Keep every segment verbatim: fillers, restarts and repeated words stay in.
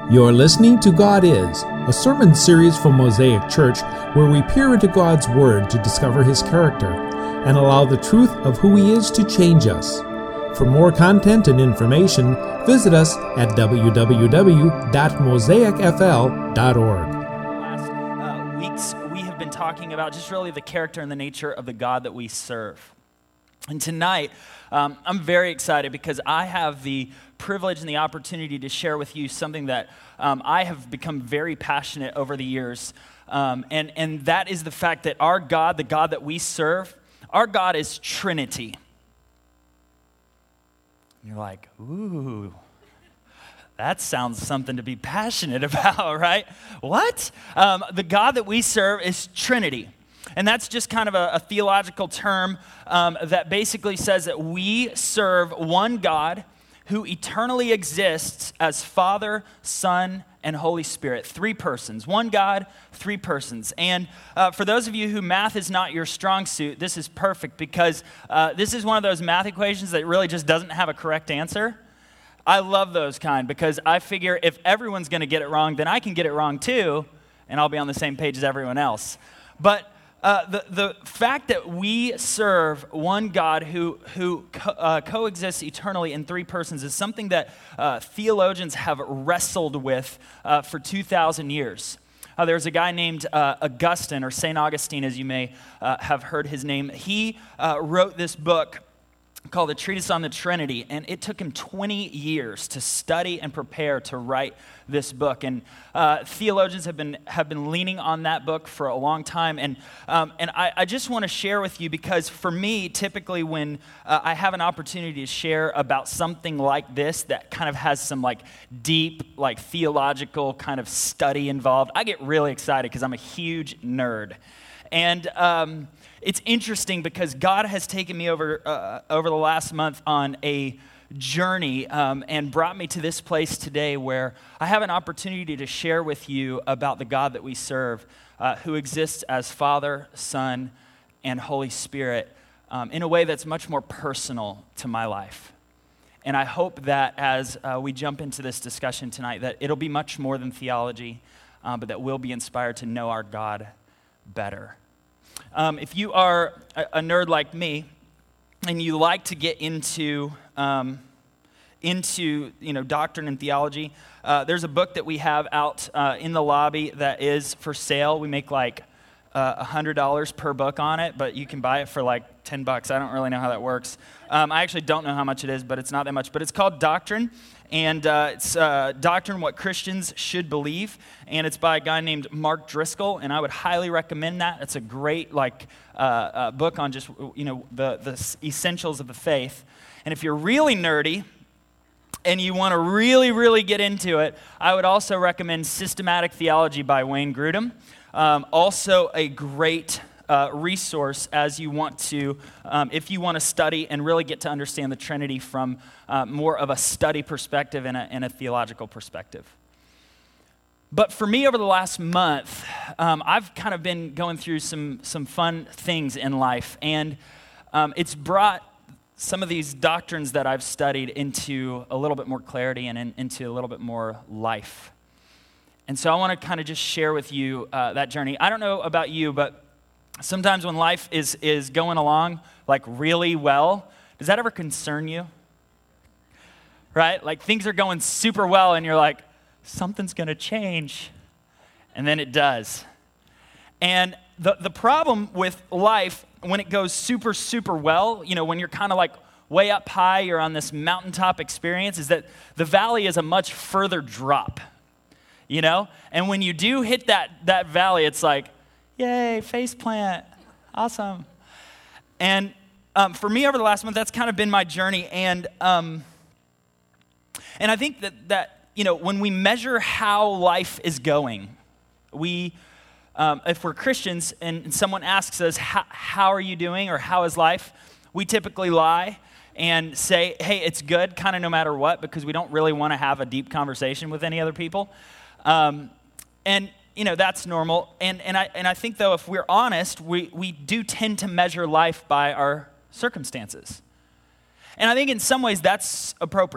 You're listening to God Is, a sermon series from Mosaic Church where we peer into God's Word to discover His character and allow the truth of who He is to change us. For more content and information, visit us at w w w dot mosaic f l dot org. Last uh, weeks, we have been talking about just really the character and the nature of the God that we serve. And tonight, um, I'm very excited because I have the privilege and the opportunity to share with you something that um, I have become very passionate over the years. Um, and, and that is the fact that our God, the God that we serve, our God is Trinity. And you're like, ooh, that sounds something to be passionate about, right? What? Um, the God that we serve is Trinity. And that's just kind of a, a theological term um, that basically says that we serve one God who eternally exists as Father, Son, and Holy Spirit. Three persons. One God, three persons. And uh, for those of you who math is not your strong suit, this is perfect because uh, this is one of those math equations that really just doesn't have a correct answer. I love those kind because I figure if everyone's going to get it wrong, then I can get it wrong too, and I'll be on the same page as everyone else. But Uh, the, the fact that we serve one God who, who co- uh, coexists eternally in three persons is something that uh, theologians have wrestled with uh, for two thousand years. Uh, there's a guy named uh, Augustine, or Saint Augustine, as you may uh, have heard his name. He uh, wrote this book called The Treatise on the Trinity, and it took him twenty years to study and prepare to write this book. And uh, theologians have been have been leaning on that book for a long time. And um, and I, I just want to share with you because for me, typically when uh, I have an opportunity to share about something like this that kind of has some like deep, like theological kind of study involved, I get really excited because I'm a huge nerd. And um, it's interesting because God has taken me over uh, over the last month on a journey um, and brought me to this place today where I have an opportunity to share with you about the God that we serve, uh, who exists as Father, Son, and Holy Spirit um, in a way that's much more personal to my life. And I hope that as uh, we jump into this discussion tonight, that it'll be much more than theology, uh, but that we'll be inspired to know our God better. Um, if you are a, a nerd like me, and you like to get into um, into you know doctrine and theology, uh, there's a book that we have out uh, in the lobby that is for sale. We make like uh, one hundred dollars per book on it, but you can buy it for like ten bucks. I don't really know how that works. Um, I actually don't know how much it is, but it's not that much. But it's called Doctrine. And uh, it's uh, Doctrine, What Christians Should Believe, and it's by a guy named Mark Driscoll, and I would highly recommend that. It's a great like uh, uh, book on just you know the the essentials of the faith. And if you're really nerdy and you want to really really get into it, I would also recommend Systematic Theology by Wayne Grudem. Um, also a great Uh, resource as you want to, um, if you want to study and really get to understand the Trinity from uh, more of a study perspective and a, and a theological perspective. But for me over the last month, um, I've kind of been going through some some fun things in life, and um, it's brought some of these doctrines that I've studied into a little bit more clarity and in, into a little bit more life. And so I want to kind of just share with you uh, that journey. I don't know about you, but sometimes when life is, is going along like really well, does that ever concern you? Right? Like things are going super well and you're like, something's going to change. And then it does. And the, the problem with life when it goes super, super well, you know, when you're kind of like way up high, you're on this mountaintop experience, is that the valley is a much further drop, you know? And when you do hit that that valley, it's like, yay, face plant, awesome. And um, for me over the last month, that's kind of been my journey. And um, and I think that, that, you know, when we measure how life is going, we, um, if we're Christians and someone asks us, how are you doing or how is life? We typically lie and say, hey, it's good, kind of no matter what, because we don't really want to have a deep conversation with any other people. Um, and You know, that's normal. And and I and I think, though, if we're honest, we, we do tend to measure life by our circumstances. And I think in some ways that's appropriate.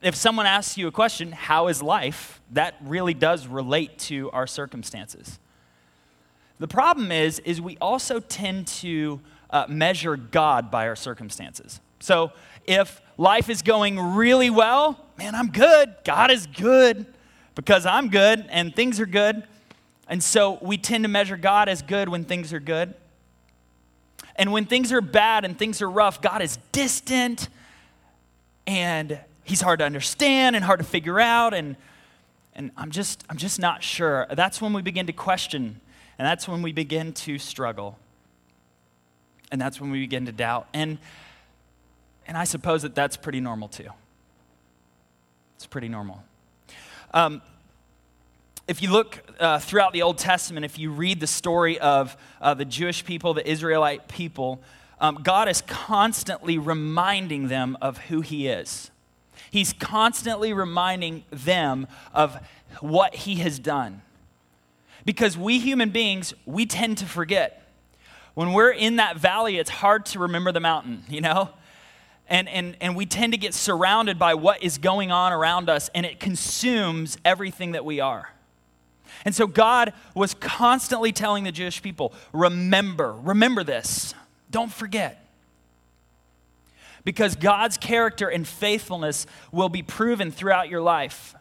if someone asks you a question, how is life? That really does relate to our circumstances. The problem is, is we also tend to uh, measure God by our circumstances. So if life is going really well, man, I'm good. God is good because I'm good and things are good. And so we tend to measure God as good when things are good. And when things are bad and things are rough, God is distant and he's hard to understand and hard to figure out. And, and I'm just, I'm just not sure. That's when we begin to question. And that's when we begin to struggle. And that's when we begin to doubt. And, and I suppose that that's pretty normal too. It's pretty normal. Um, If you look uh, throughout the Old Testament, if you read the story of uh, the Jewish people, the Israelite people, um, God is constantly reminding them of who he is. He's constantly reminding them of what he has done. Because we human beings, we tend to forget. When we're in that valley, it's hard to remember the mountain, you know? And, and, and we tend to get surrounded by what is going on around us, and it consumes everything that we are. And so God was constantly telling the Jewish people, remember, remember this. Don't forget. Because God's character and faithfulness will be proven throughout your life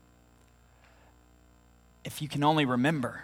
if you can only remember.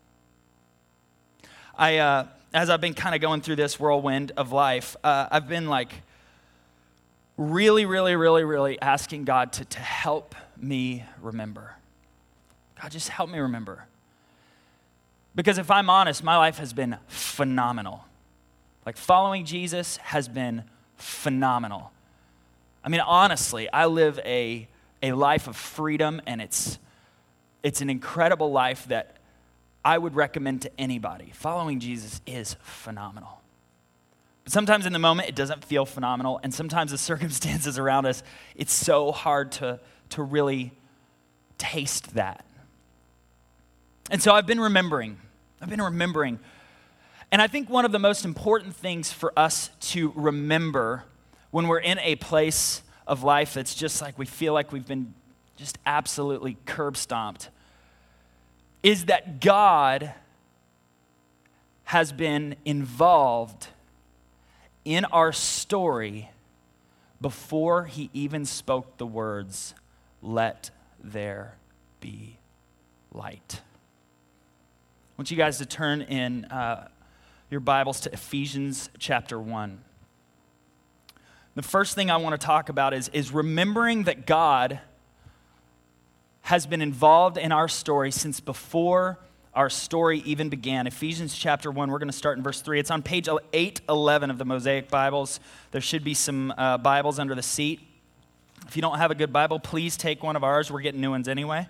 I, uh, as I've been kind of going through this whirlwind of life, uh, I've been like really, really, really, really asking God to, to help me remember. God, just help me remember. Because if I'm honest, my life has been phenomenal. Like following Jesus has been phenomenal. I mean, honestly, I live a, a life of freedom, and it's, it's an incredible life that I would recommend to anybody. Following Jesus is phenomenal. But sometimes in the moment, it doesn't feel phenomenal, and sometimes the circumstances around us, it's so hard to, to really taste that. And so I've been remembering. I've been remembering. And I think one of the most important things for us to remember when we're in a place of life that's just like we feel like we've been just absolutely curb stomped is that God has been involved in our story before he even spoke the words, "Let there be light." I want you guys to turn in uh, your Bibles to Ephesians chapter one. The first thing I want to talk about is, is remembering that God has been involved in our story since before our story even began. Ephesians chapter one, we're going to start in verse three. It's on page eight eleven of the Mosaic Bibles. There should be some uh, Bibles under the seat. If you don't have a good Bible, please take one of ours. We're getting new ones anyway.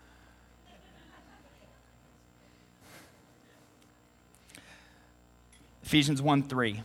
Ephesians one three.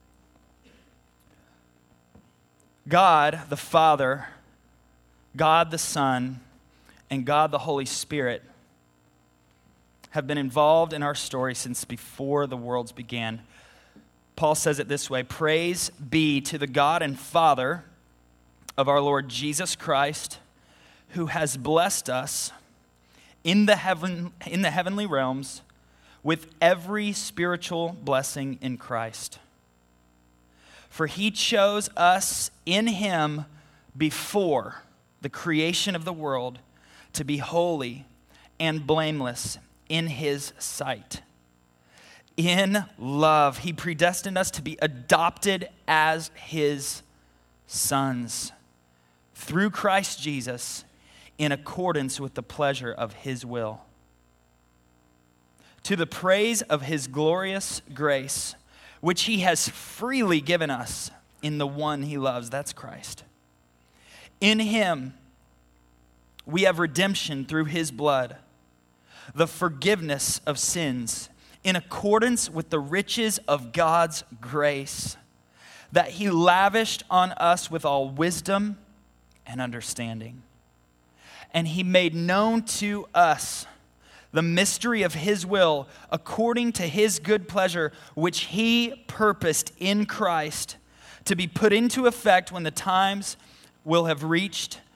God the Father, God the Son, and God the Holy Spirit have been involved in our story since before the worlds began. Paul says it this way: praise be to the God and Father of our Lord Jesus Christ, who has blessed us in the heaven in the heavenly realms with every spiritual blessing in Christ. For he chose us in him before the creation of the world to be holy and blameless in his sight. In love, he predestined us to be adopted as his sons through Christ Jesus in accordance with the pleasure of his will, to the praise of his glorious grace, which he has freely given us in the one he loves. That's Christ. In him, we have redemption through his blood, the forgiveness of sins, in accordance with the riches of God's grace, that he lavished on us with all wisdom and understanding. And he made known to us the mystery of his will, according to his good pleasure, which he purposed in Christ to be put into effect when the times will have reached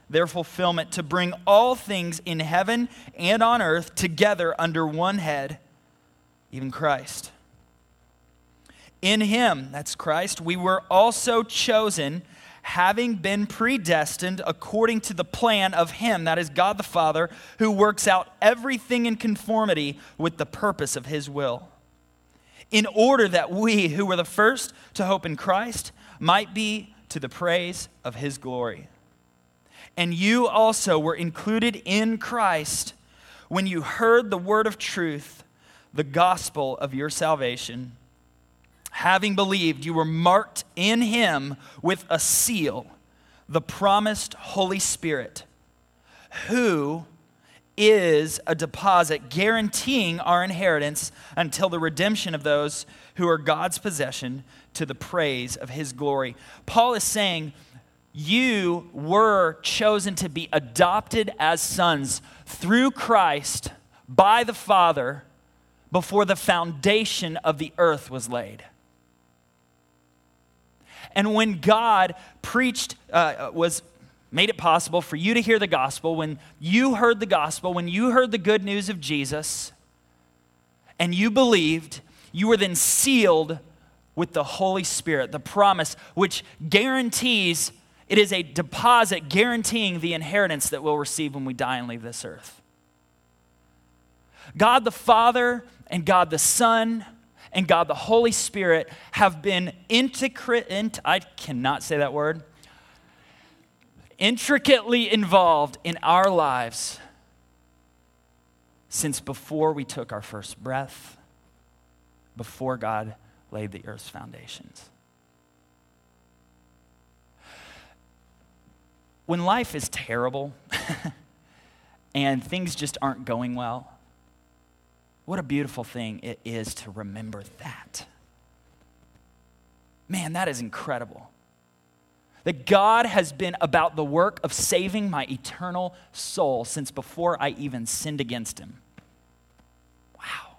their fulfillment, to bring all things in heaven and on earth together under one head, even Christ. In him, that's Christ, we were also chosen, having been predestined according to the plan of him, that is God the Father, who works out everything in conformity with the purpose of his will, in order that we, who were the first to hope in Christ, might be to the praise of his glory. And you also were included in Christ when you heard the word of truth, the gospel of your salvation. Having believed, you were marked in him with a seal, the promised Holy Spirit, who is a deposit guaranteeing our inheritance until the redemption of those who are God's possession, to the praise of his glory. Paul is saying, you were chosen to be adopted as sons through Christ by the Father before the foundation of the earth was laid. And when God preached, uh, was made it possible for you to hear the gospel, when you heard the gospel, when you heard the good news of Jesus, and you believed, you were then sealed with the Holy Spirit, the promise, which guarantees, it is a deposit guaranteeing the inheritance that we'll receive when we die and leave this earth. God the Father and God the Son and God the Holy Spirit have been intricate, I cannot say that word, intricately involved in our lives since before we took our first breath, before God laid the earth's foundations. When life is terrible and things just aren't going well, what a beautiful thing it is to remember that. Man, that is incredible. That God has been about the work of saving my eternal soul since before I even sinned against him. Wow.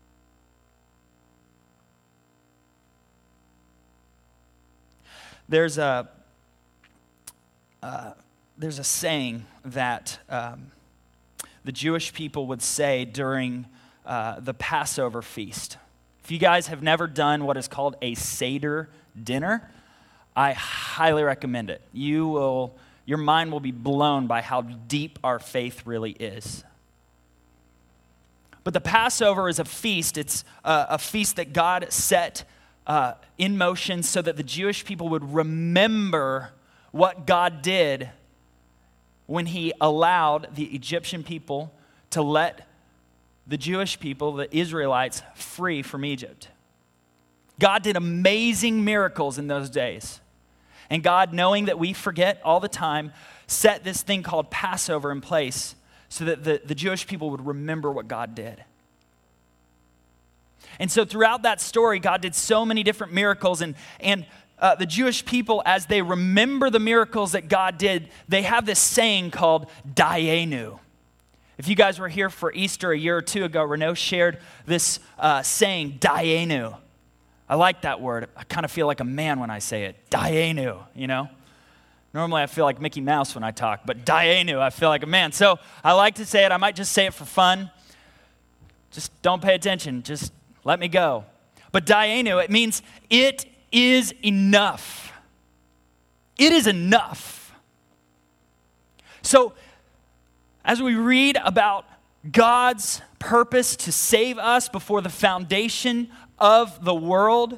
There's a, uh, there's a saying that um, the Jewish people would say during Uh, the Passover feast. If you guys have never done what is called a Seder dinner, I highly recommend it. You will, your mind will be blown by how deep our faith really is. But the Passover is a feast. It's a, a feast that God set uh, in motion so that the Jewish people would remember what God did when he allowed the Egyptian people to let the Jewish people, the Israelites, free from Egypt. God did amazing miracles in those days. And God, knowing that we forget all the time, set this thing called Passover in place so that the, the Jewish people would remember what God did. And so throughout that story, God did so many different miracles. And, and uh, the Jewish people, as they remember the miracles that God did, they have this saying called Dayenu. If you guys were here for Easter a year or two ago, Renaud shared this uh, saying, Dayenu. I like that word. I kind of feel like a man when I say it. Dayenu, you know? Normally I feel like Mickey Mouse when I talk, but Dayenu, I feel like a man. So I like to say it. I might just say it for fun. Just don't pay attention. Just let me go. But Dayenu, it means it is enough. It is enough. So, as we read about God's purpose to save us before the foundation of the world,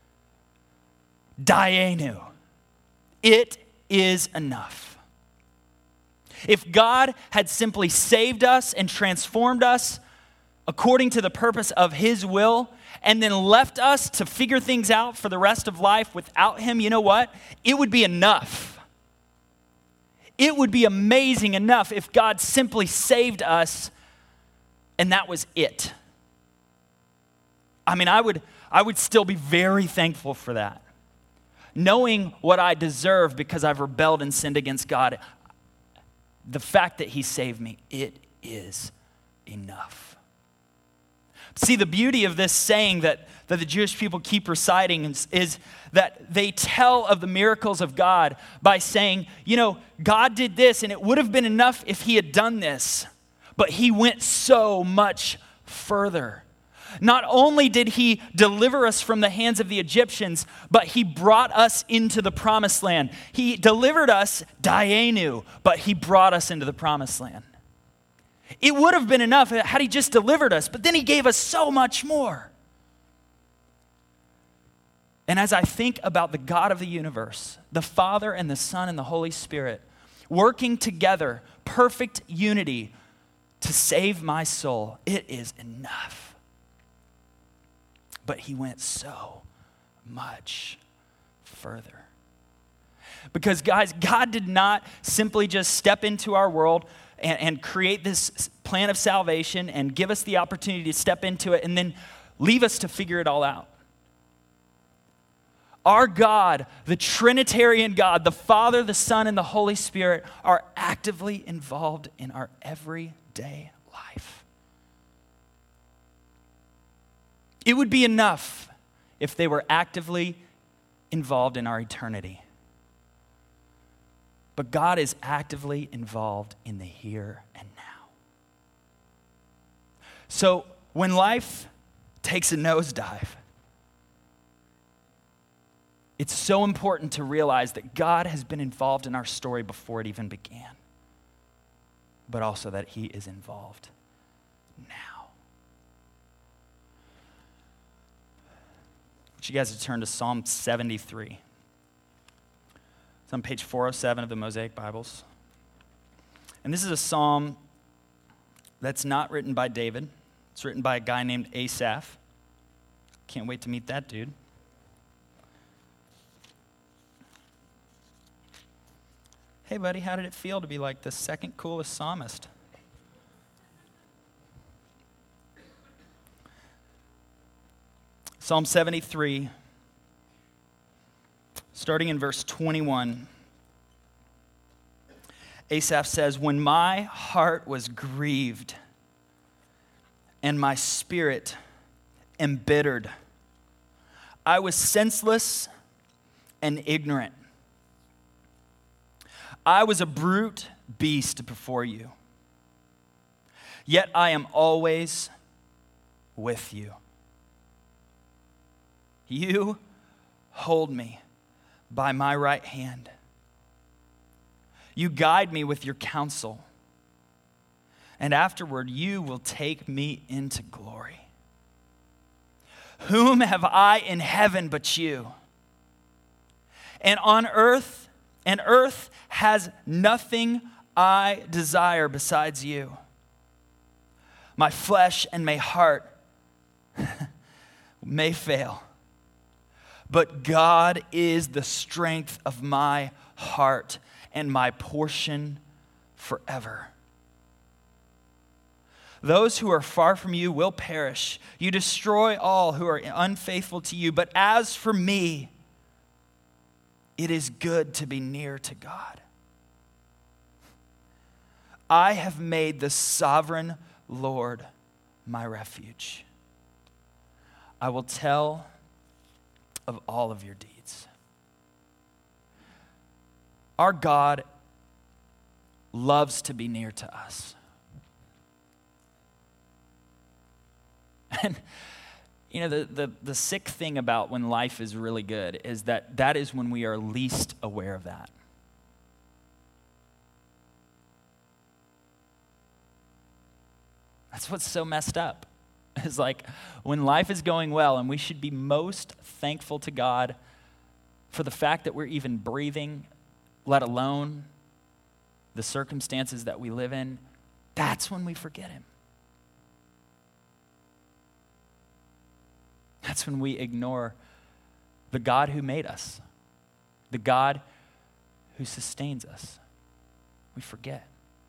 Dayenu, it is enough. If God had simply saved us and transformed us according to the purpose of his will, and then left us to figure things out for the rest of life without him, you know what? It would be enough. It would be amazing enough if God simply saved us and that was it. I mean, I would, I would still be very thankful for that. Knowing what I deserve because I've rebelled and sinned against God, the fact that he saved me, it is enough. See, the beauty of this saying that, that the Jewish people keep reciting is, is that they tell of the miracles of God by saying, you know, God did this, and it would have been enough if he had done this, but he went so much further. Not only did he deliver us from the hands of the Egyptians, but he brought us into the promised land. He delivered us, Dayenu, but he brought us into the promised land. It would have been enough had he just delivered us, but then he gave us so much more. And as I think about the God of the universe, the Father and the Son and the Holy Spirit, working together, perfect unity to save my soul, it is enough. But he went so much further. Because guys, God did not simply just step into our world and, and create this plan of salvation and give us the opportunity to step into it and then leave us to figure it all out. Our God, the Trinitarian God, the Father, the Son, and the Holy Spirit are actively involved in our everyday life. It would be enough if they were actively involved in our eternity. But God is actively involved in the here and now. So when life takes a nosedive, it's so important to realize that God has been involved in our story before it even began, but also that he is involved now. I want you guys to turn to Psalm seventy-three. It's on page four oh seven of the Mosaic Bibles. And this is a psalm that's not written by David. It's written by a guy named Asaph. Can't wait to meet that dude. Hey, buddy, how did it feel to be like the second coolest psalmist? Psalm seventy-three, starting in verse twenty-one, Asaph says, "When my heart was grieved and my spirit embittered, I was senseless and ignorant. I was a brute beast before you, yet I am always with you. You hold me by my right hand. You guide me with your counsel, and afterward you will take me into glory. Whom have I in heaven but you? And on earth, and earth has nothing I desire besides you. My flesh and my heart may fail, but God is the strength of my heart and my portion forever. Those who are far from you will perish. You destroy all who are unfaithful to you. But as for me, it is good to be near to God. I have made the sovereign Lord my refuge. I will tell of all of your deeds." Our God loves to be near to us. And, you know, the, the, the sick thing about when life is really good is that that is when we are least aware of that. That's what's so messed up. It's like when life is going well and we should be most thankful to God for the fact that we're even breathing, let alone the circumstances that we live in, that's when we forget him. That's when we ignore the God who made us, the God who sustains us. We forget.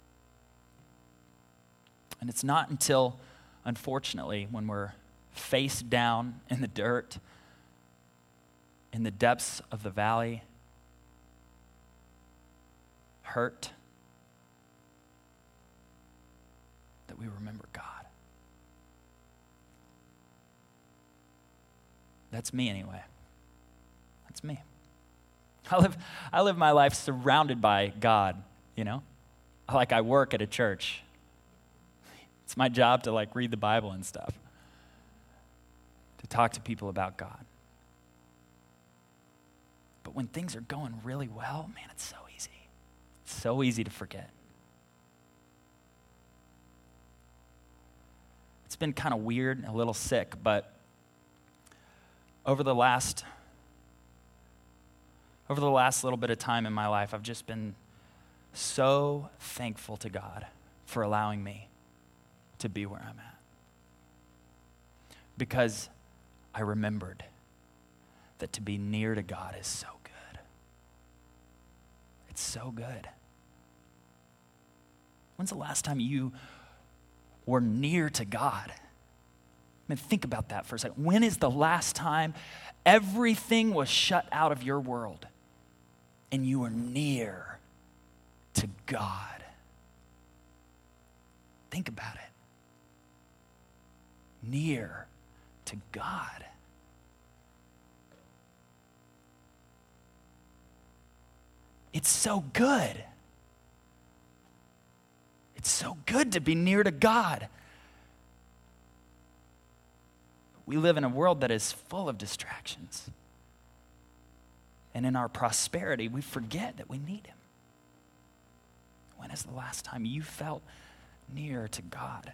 And it's not until, unfortunately, when we're face down in the dirt, in the depths of the valley, hurt, that we remember God. That's me anyway. That's me. I live, I live my life surrounded by God, you know? Like I work at a church. It's my job to like read the Bible and stuff. To talk to people about God. But when things are going really well, man, it's so easy. It's so easy to forget. It's been kind of weird and a little sick, but over the last over the last little bit of time in my life, I've just been so thankful to God for allowing me to be where I'm at. Because I remembered that to be near to God is so good. It's so good. When's the last time you were near to God? I mean, think about that for a second. When is the last time everything was shut out of your world and you were near to God? Think about it. Near to God. It's so good. It's so good to be near to God. We live in a world that is full of distractions. And in our prosperity, we forget that we need Him. When is the last time you felt near to God?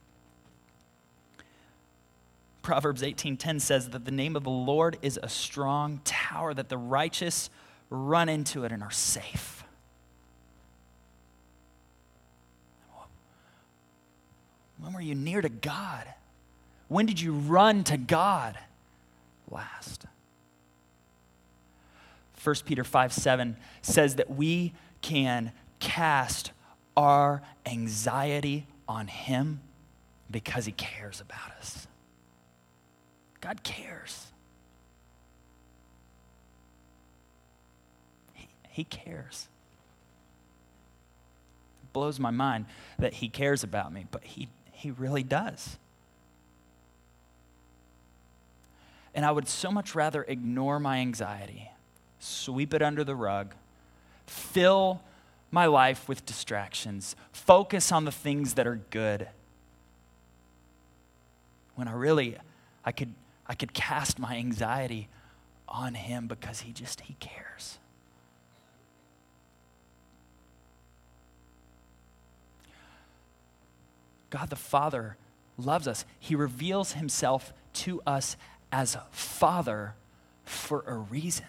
Proverbs eighteen ten says that the name of the Lord is a strong tower, that the righteous run into it and are safe. When were you near to God? When did you run to God last? First Peter five seven says that we can cast our anxiety on Him because He cares about us. God cares. He, he cares. It blows my mind that He cares about me, but He, he really does. And I would so much rather ignore my anxiety, sweep it under the rug, fill my life with distractions, focus on the things that are good, when I really, I could, I could cast my anxiety on Him because He just, He cares. God the Father loves us. He reveals Himself to us as a Father for a reason.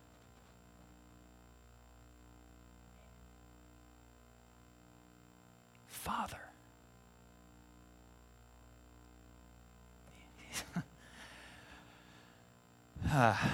Father. ah.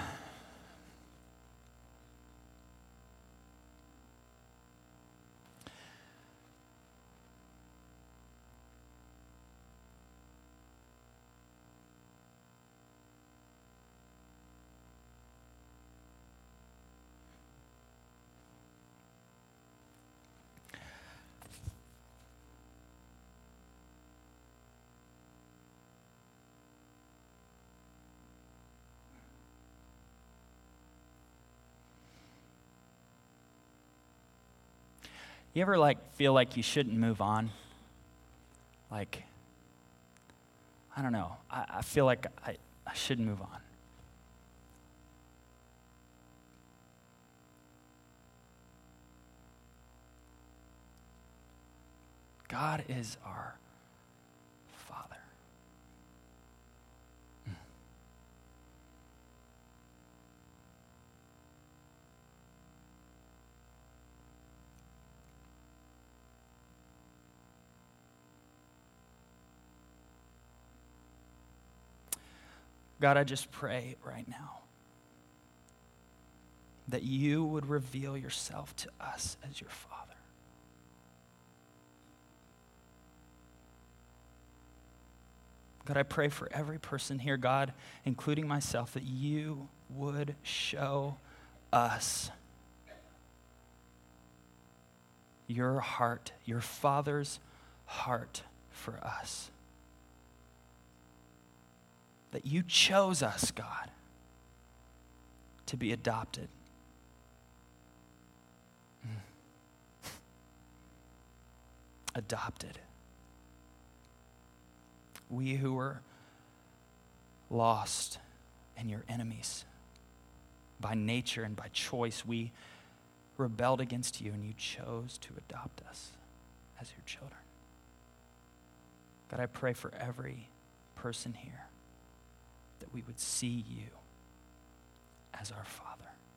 You ever like feel like you shouldn't move on? Like, I don't know. I, I feel like I, I should move on. God is our Father. God, I just pray right now that you would reveal yourself to us as your Father. God, I pray for every person here, God, including myself, that you would show us your heart, your Father's heart for us. that you chose us, God, to be adopted. Mm. Adopted. We who were lost and your enemies by nature and by choice, we rebelled against you and you chose to adopt us as your children. God, I pray for every person here that we would see you as our Father.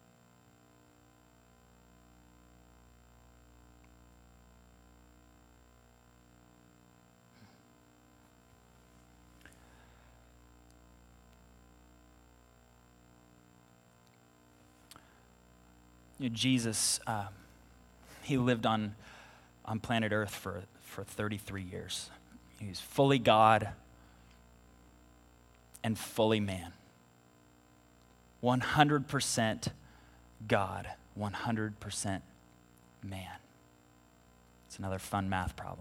You know, Jesus, um, he lived on, on planet Earth for, for thirty-three years. He was fully God and fully man. one hundred percent God, one hundred percent man. It's another fun math problem.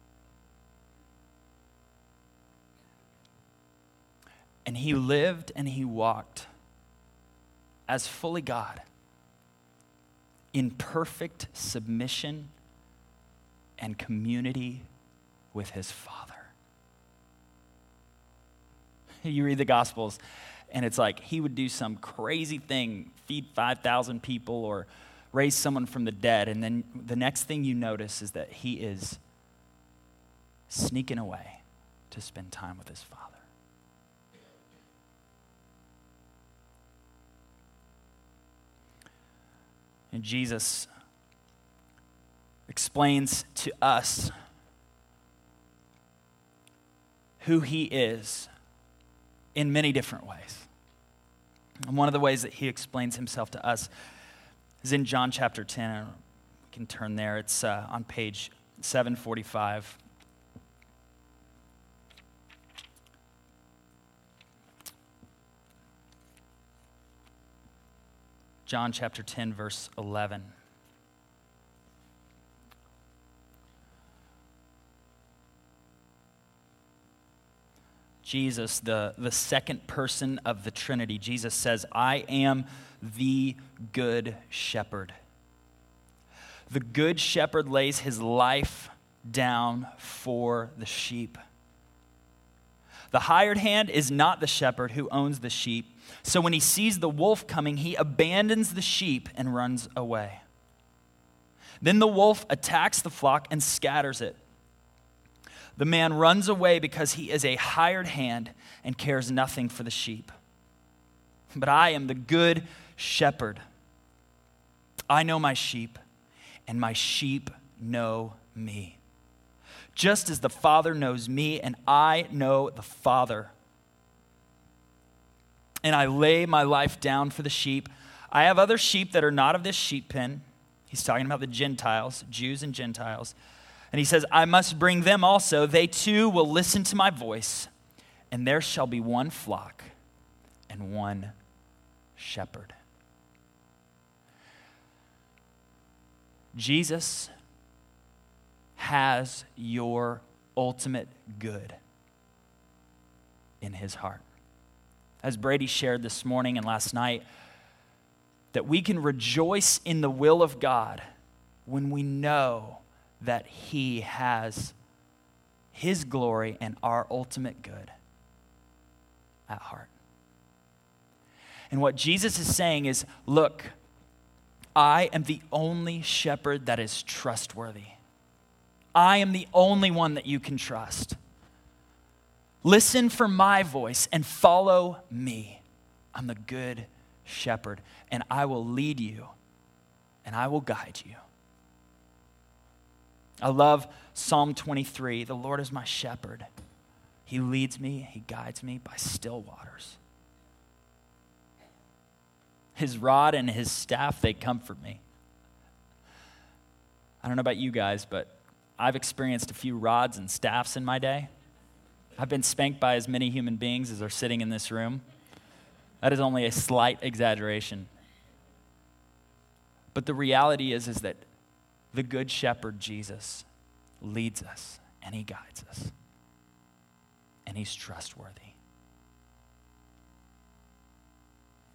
And he lived and he walked as fully God, in perfect submission and community with his Father. You read the Gospels, and it's like he would do some crazy thing, feed five thousand people or raise someone from the dead, and then the next thing you notice is that he is sneaking away to spend time with his Father. And Jesus explains to us who he is in many different ways. And one of the ways that he explains himself to us is in John chapter ten. We can turn there. It's uh, on page seven forty-five. John chapter ten, verse eleven. Jesus, the, the second person of the Trinity, Jesus says, I am the good shepherd. The good shepherd lays his life down for the sheep. The hired hand is not the shepherd who owns the sheep. So when he sees the wolf coming, he abandons the sheep and runs away. Then the wolf attacks the flock and scatters it. The man runs away because he is a hired hand and cares nothing for the sheep. But I am the good shepherd. I know my sheep, and my sheep know me. Just as the Father knows me, and I know the Father. And I lay my life down for the sheep. I have other sheep that are not of this sheep pen. He's talking about the Gentiles, Jews and Gentiles. And he says, I must bring them also. They too will listen to my voice, and there shall be one flock and one shepherd. Jesus has your ultimate good in his heart. As Brady shared this morning and last night, that we can rejoice in the will of God when we know that he has his glory and our ultimate good at heart. And what Jesus is saying is, look, I am the only shepherd that is trustworthy. I am the only one that you can trust. Listen for my voice and follow me. I'm the good shepherd, and I will lead you, and I will guide you. I love Psalm twenty-three. The Lord is my shepherd. He leads me, he guides me by still waters. His rod and his staff, they comfort me. I don't know about you guys, but I've experienced a few rods and staffs in my day. I've been spanked by as many human beings as are sitting in this room. That is only a slight exaggeration. But the reality is, is that the good shepherd, Jesus, leads us and he guides us. And he's trustworthy.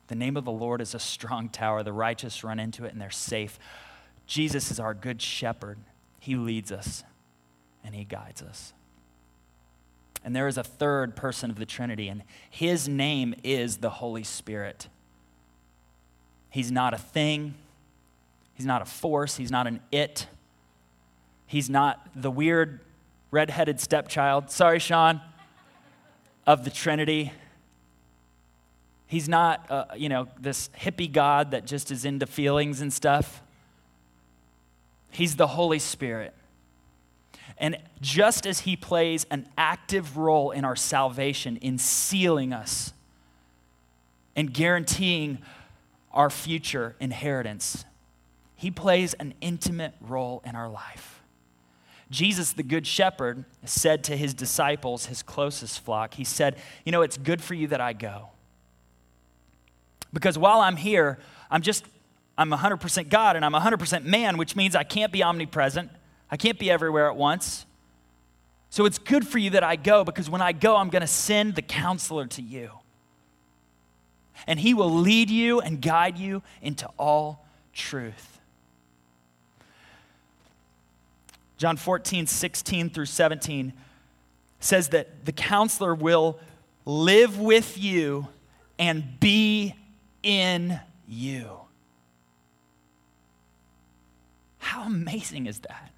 The name of the Lord is a strong tower. The righteous run into it and they're safe. Jesus is our good shepherd. He leads us and he guides us. And there is a third person of the Trinity, and his name is the Holy Spirit. He's not a thing. He's not a force. He's not an it. He's not the weird redheaded stepchild, sorry, Sean, of the Trinity. He's not, uh, you know, this hippie God that just is into feelings and stuff. He's the Holy Spirit. And just as he plays an active role in our salvation, in sealing us and guaranteeing our future inheritance, he plays an intimate role in our life. Jesus, the Good Shepherd, said to his disciples, his closest flock, he said, you know, it's good for you that I go. Because while I'm here, I'm just, I'm one hundred percent God and I'm one hundred percent man, which means I can't be omnipresent. I can't be everywhere at once. So it's good for you that I go, because when I go, I'm going to send the counselor to you. And he will lead you and guide you into all truth. John fourteen, sixteen through seventeen says that the counselor will live with you and be in you. How amazing is that?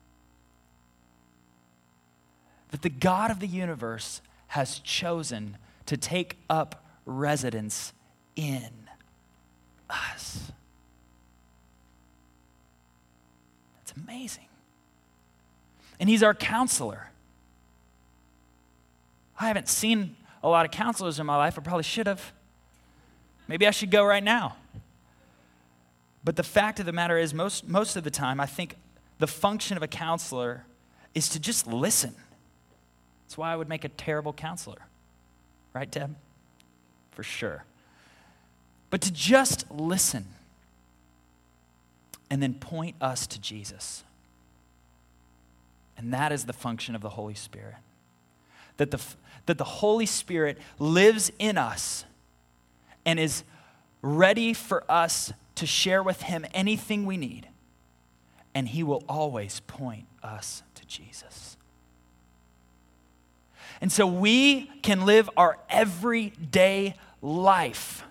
That the God of the universe has chosen to take up residence in us. That's amazing. And he's our counselor. I haven't seen a lot of counselors in my life. I probably should have. Maybe I should go right now. But the fact of the matter is, most, most of the time, I think the function of a counselor is to just listen. That's why I would make a terrible counselor. Right, Deb? For sure. But to just listen and then point us to Jesus. And that is the function of the Holy Spirit. That the, that the Holy Spirit lives in us and is ready for us to share with him anything we need. And he will always point us to Jesus. And so we can live our everyday life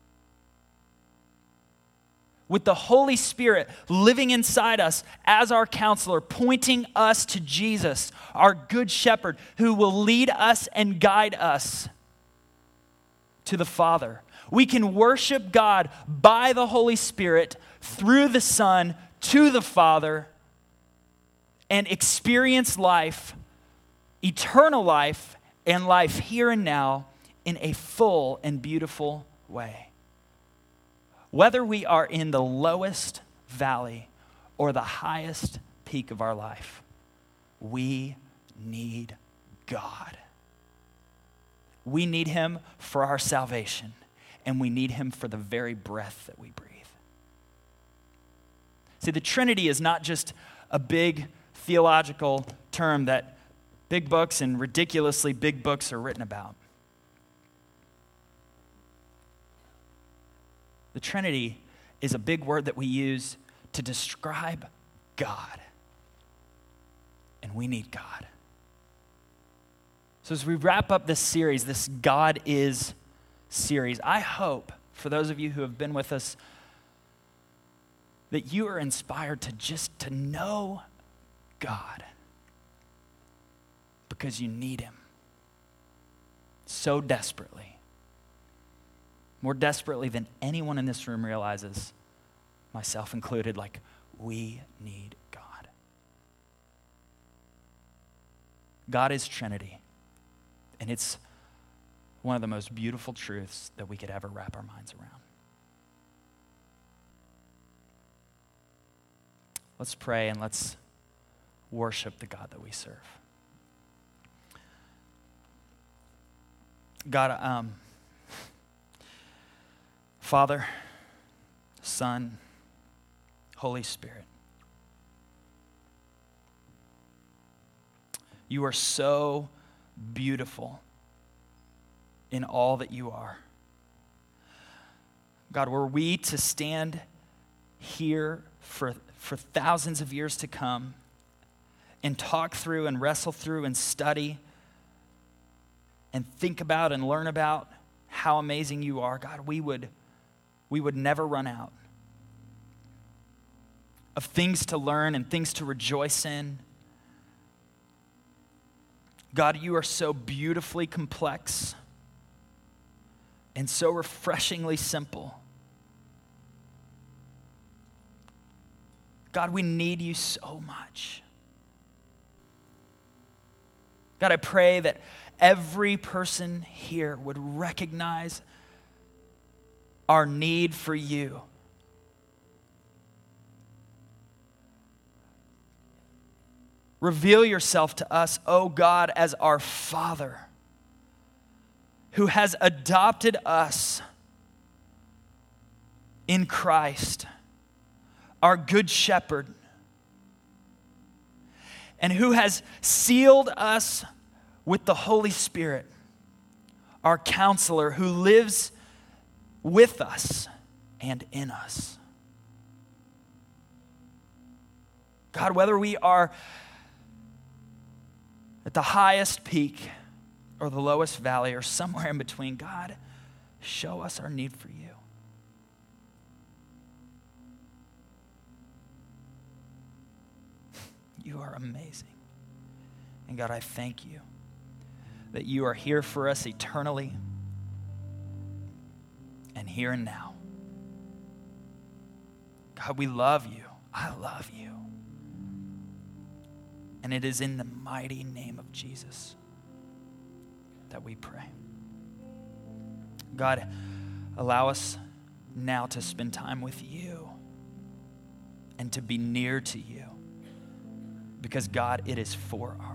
with the Holy Spirit living inside us as our counselor, pointing us to Jesus, our good shepherd, who will lead us and guide us to the Father. We can worship God by the Holy Spirit through the Son to the Father and experience life, eternal life, and life here and now in a full and beautiful way. Whether we are in the lowest valley or the highest peak of our life, we need God. We need him for our salvation, and we need him for the very breath that we breathe. See, the Trinity is not just a big theological term that big books and ridiculously big books are written about. The Trinity is a big word that we use to describe God. And we need God. So as we wrap up this series, this God Is series, I hope for those of you who have been with us that you are inspired to just to know God because you need him so desperately. More desperately than anyone in this room realizes, myself included, like we need God. God is Trinity, and it's one of the most beautiful truths that we could ever wrap our minds around. Let's pray and let's worship the God that we serve. God, um, Father, Son, Holy Spirit, you are so beautiful in all that you are. God, were we to stand here for, for thousands of years to come and talk through and wrestle through and study and think about and learn about how amazing you are, God, we would, we would never run out of things to learn and things to rejoice in. God, you are so beautifully complex and so refreshingly simple. God, we need you so much. God, I pray that every person here would recognize our need for you. Reveal yourself to us, O God, as our Father, who has adopted us in Christ, our good shepherd, and who has sealed us with the Holy Spirit, our counselor, who lives with us and in us. God, whether we are at the highest peak or the lowest valley or somewhere in between, God, show us our need for you. You are amazing. And God, I thank you that you are here for us eternally and here and now. God, we love you. I love you. And it is in the mighty name of Jesus that we pray. God, allow us now to spend time with you and to be near to you. Because God, it is for our